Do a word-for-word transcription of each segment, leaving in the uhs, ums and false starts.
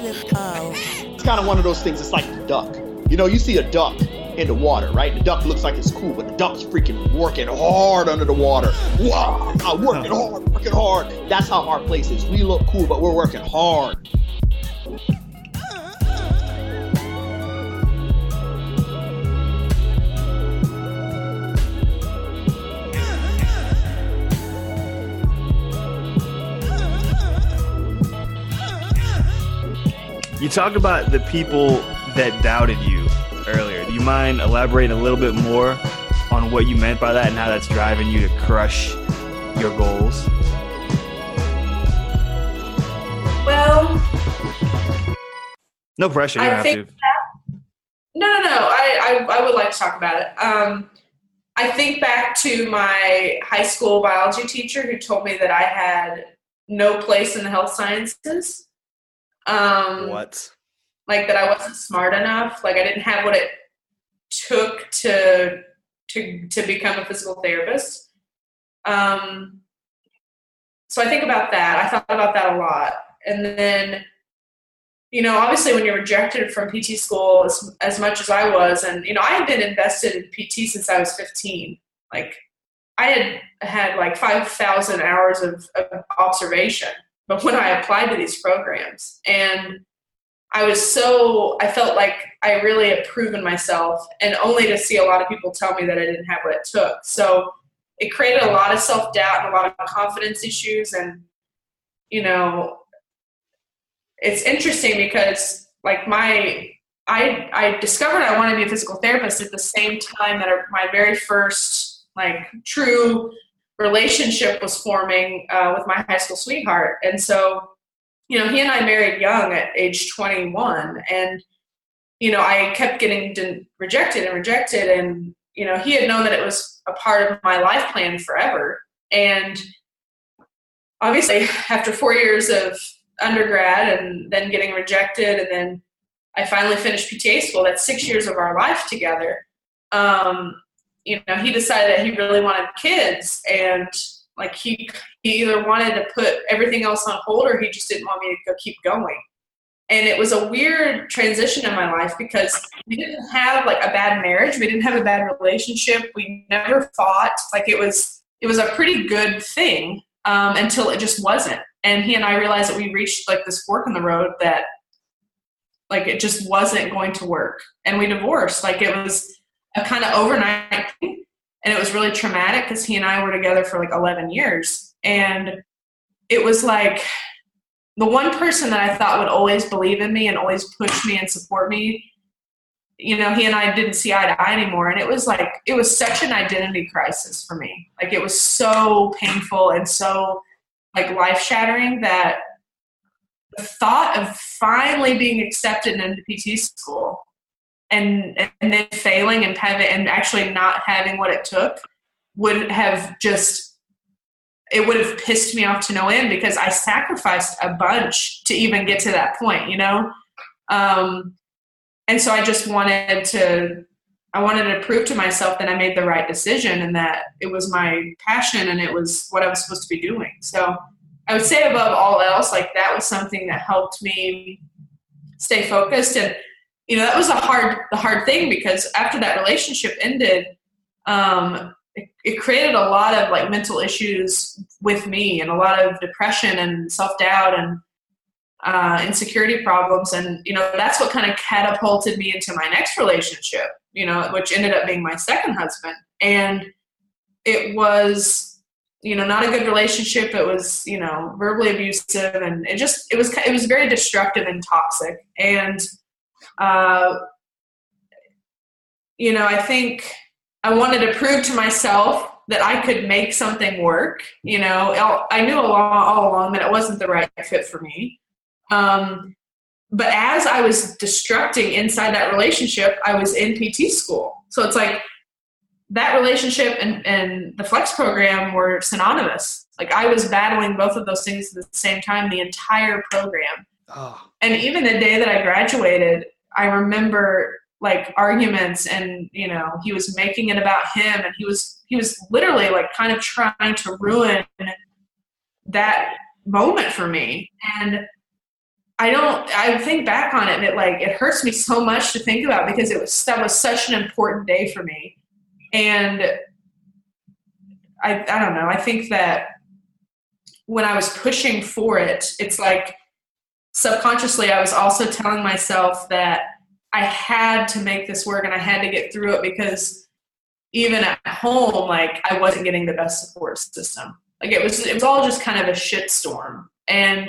It's kind of one of those things. It's like the duck. You know, you see a duck in the water, right? The duck looks like it's cool, but the duck's freaking working hard under the water. Wow, working hard, working hard. That's how our place is. We look cool, but we're working hard. You talked about the people that doubted you earlier. Do you mind elaborating a little bit more on what you meant by that and how that's driving you to crush your goals? Well, no pressure. You don't I have think to. That, no, no, no. I, I, I would like to talk about it. Um, I think back to my high school biology teacher who told me that I had no place in the health sciences. Um, what? Like that I wasn't smart enough. Like I didn't have what it took to to to become a physical therapist. Um, so I think about that. I thought about that a lot. And then, you know, obviously when you're rejected from P T school as, as much as I was, and, you know, I had been invested in P T since I was fifteen. Like I had had like five thousand hours of, of observation. But when I applied to these programs, and I was so, I felt like I really had proven myself, and only to see a lot of people tell me that I didn't have what it took. So it created a lot of self-doubt and a lot of confidence issues. And, you know, it's interesting because like my, I, I discovered I wanted to be a physical therapist at the same time that my very first like true relationship was forming uh, with my high school sweetheart. And so, you know, he and I married young at age twenty-one, and, you know, I kept getting de- rejected and rejected. And, you know, he had known that it was a part of my life plan forever. And obviously after four years of undergrad and then getting rejected, and then I finally finished P T A school, that's six years of our life together. Um, you know, he decided that he really wanted kids, and like he, he either wanted to put everything else on hold or he just didn't want me to go keep going. And it was a weird transition in my life because we didn't have like a bad marriage. We didn't have a bad relationship. We never fought. Like it was, it was a pretty good thing um, until it just wasn't. And he and I realized that we reached like this fork in the road that like it just wasn't going to work. And we divorced. Like it was a kind of overnight thing, and it was really traumatic because he and I were together for like eleven years. And it was like the one person that I thought would always believe in me and always push me and support me, you know, he and I didn't see eye to eye anymore. And it was like, it was such an identity crisis for me. Like it was so painful and so like life shattering that the thought of finally being accepted into P T school and and then failing and having and actually not having what it took would have just, it would have pissed me off to no end because I sacrificed a bunch to even get to that point, you know? Um, and so I just wanted to, I wanted to prove to myself that I made the right decision and that it was my passion and it was what I was supposed to be doing. So I would say above all else, like that was something that helped me stay focused. And, you know, that was a hard, the hard thing because after that relationship ended, um, it, it created a lot of like mental issues with me and a lot of depression and self-doubt and uh, insecurity problems. And, you know, that's what kind of catapulted me into my next relationship, you know, which ended up being my second husband. And it was, you know, not a good relationship. It was, you know, verbally abusive, and it just, it was, it was very destructive and toxic. And, uh, you know, I think I wanted to prove to myself that I could make something work. You know, I knew all, all along that it wasn't the right fit for me. Um, but as I was destructing inside that relationship, I was in P T school. So it's like that relationship and, and the Flex program were synonymous. Like I was battling both of those things at the same time, the entire program. Oh. And even the day that I graduated, I remember like arguments and, you know, he was making it about him, and he was, he was literally like kind of trying to ruin that moment for me. And I don't, I think back on it and it like, it hurts me so much to think about because it was, that was such an important day for me. And I, I don't know. I think that when I was pushing for it, it's like subconsciously I was also telling myself that I had to make this work and I had to get through it because even at home, like I wasn't getting the best support system. Like it was, it was all just kind of a shitstorm. And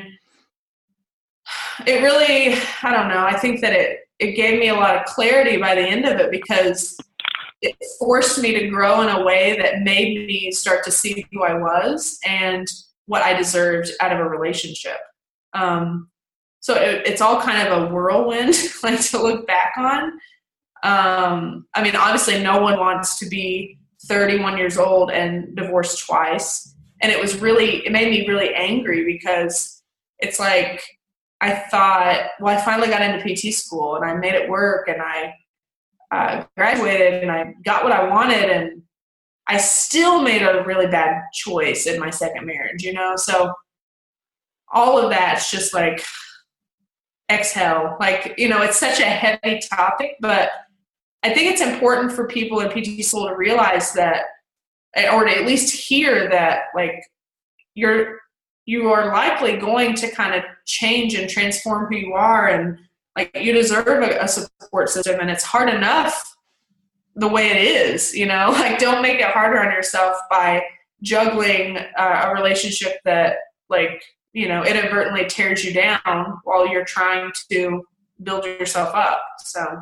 it really, I don't know, I think that it, it gave me a lot of clarity by the end of it because it forced me to grow in a way that made me start to see who I was and what I deserved out of a relationship. Um, so it, it's all kind of a whirlwind, like to look back on. Um, I mean, obviously no one wants to be thirty-one years old and divorced twice. And it was really, it made me really angry because it's like, I thought, well, I finally got into P T school and I made it work and I uh, graduated and I got what I wanted and I still made a really bad choice in my second marriage, you know? So all of that's just like exhale. Like, you know, it's such a heavy topic, but I think it's important for people in P T school to realize that, or to at least hear that, like, you're, you are likely going to kind of change and transform who you are. And like, you deserve a, a support system and it's hard enough the way it is, you know, like don't make it harder on yourself by juggling uh, a relationship that like, you know, inadvertently tears you down while you're trying to build yourself up. So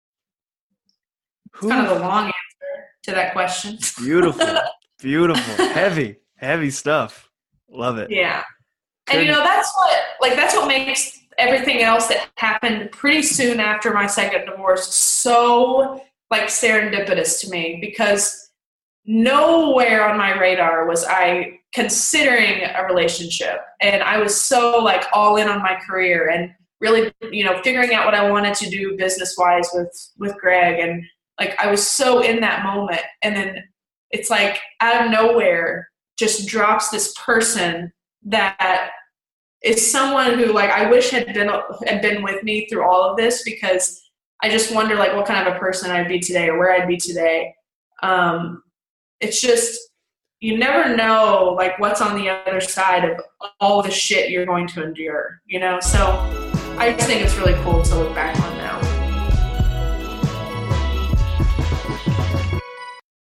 it's kind of a long answer to that question. Beautiful, beautiful, heavy, heavy stuff. Love it. Yeah. And, you know, that's what, like, that's what makes everything else that happened pretty soon after my second divorce so, like, serendipitous to me because nowhere on my radar was I considering a relationship. And I was so, like, all in on my career and really, you know, figuring out what I wanted to do business-wise with, with Greg. And, like, I was so in that moment. And then it's like out of nowhere just drops this person that is someone who like I wish had been had been with me through all of this because I just wonder like what kind of a person I'd be today or where I'd be today. Um, it's just you never know like what's on the other side of all the shit you're going to endure, you know? So I just think it's really cool to look back on.